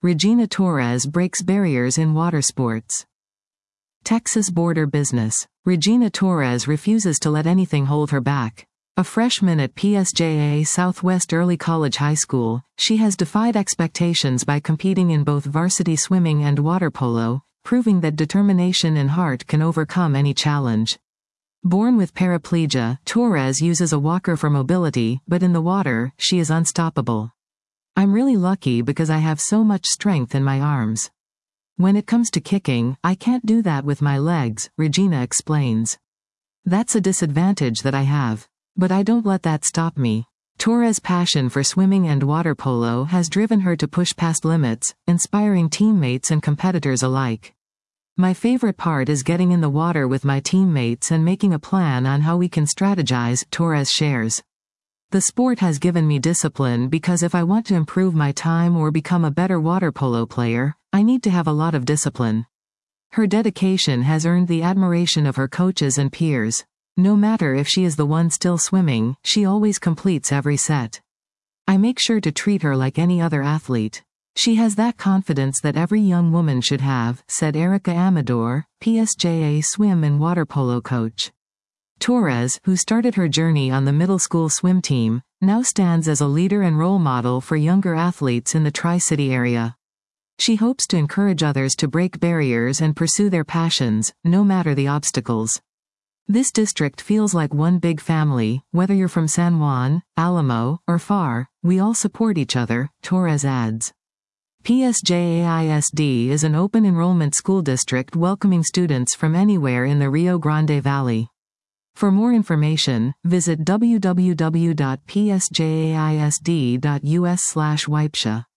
Regina Torres breaks barriers in water sports. Texas border business. Regina Torres refuses to let anything hold her back. A freshman at PSJA Southwest Early College High School, she has defied expectations by competing in both varsity swimming and water polo, proving that determination and heart can overcome any challenge. Born with paraplegia, Torres uses a walker for mobility, but in the water, she is unstoppable. I'm really lucky because I have so much strength in my arms. When it comes to kicking, I can't do that with my legs, Regina explains. That's a disadvantage that I have. But I don't let that stop me. Torres' passion for swimming and water polo has driven her to push past limits, inspiring teammates and competitors alike. My favorite part is getting in the water with my teammates and making a plan on how we can strategize, Torres shares. The sport has given me discipline because if I want to improve my time or become a better water polo player, I need to have a lot of discipline. Her dedication has earned the admiration of her coaches and peers. No matter if she is the one still swimming, she always completes every set. I make sure to treat her like any other athlete. She has that confidence that every young woman should have, said Erica Amador, PSJA swim and water polo coach. Torres, who started her journey on the middle school swim team, now stands as a leader and role model for younger athletes in the Tri-City area. She hopes to encourage others to break barriers and pursue their passions, no matter the obstacles. This district feels like one big family, whether you're from San Juan, Alamo, or far, we all support each other, Torres adds. PSJA ISD is an open enrollment school district welcoming students from anywhere in the Rio Grande Valley. For more information, visit www.psjaisd.us/WIPSHA.